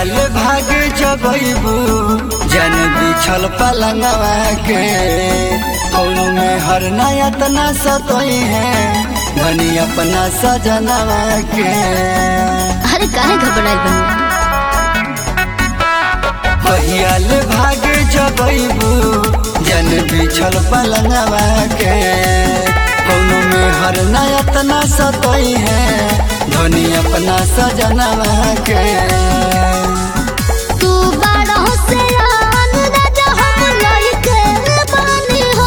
कहियाल भागे जगैबू जन बिछल पलंगवा के कौनो में हर नया तना सतोई है धनी अपना सजनवा के। अरे काहे घबराई बनी? कहियाल भागे जगैबू जन बिछल पलंगवा के कौनो में हर नया तना सतोई है धनी अपना सजनवा के। तू बड़ा होशियार राजा हम लइके बानी हो।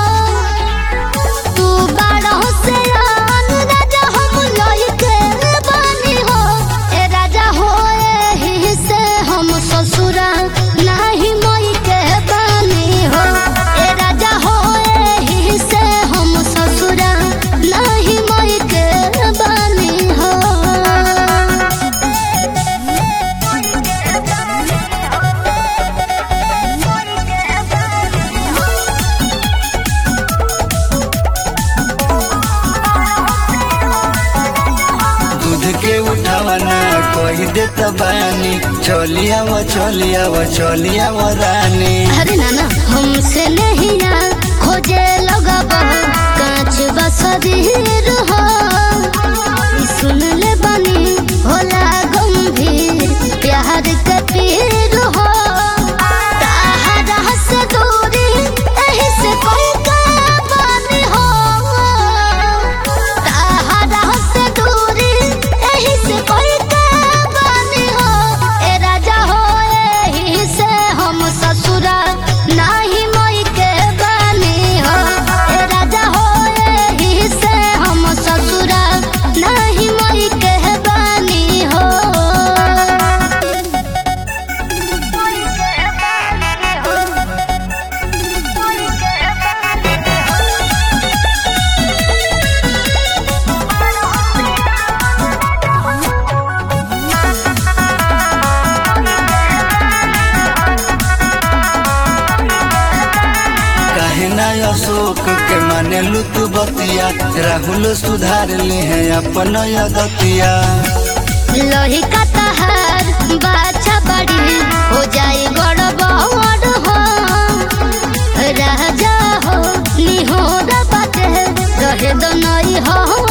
तू बड़ा होशियार राजा हम लइके बानी हो। ए राजा हो एही से हम ससुरा नाही मोइके बानी हो। ए राजा हो एही से हम ससुरा नाही मोइके बानी हो। दूध के उठावना कही देत बानी चलिया वो रानी। अरे नाना हमसे नहीं ना खोजे लगब कांच बसरीर हो। सुन ले बनी होला गंभीर प्यार के पीर हो। ताहरा से दूरी एही से कोई का बानी हो। ताहरा से दूरी एही से कोई का बानी हो। ए राजा हो एही से हम ससुरा नाही मोइके बानी हो। ए राजा हो एही से हम ससुरा नाही मोइके बानी हो। काहे ना अशोक के माने लुतु बतिया राहुल सुधार ले है अपन यदतिया। लोही का तहार बाछा बड़ी हो जाए गड़बड़ हो। राजा हो निहोरा बाटे रहे दो नई हो।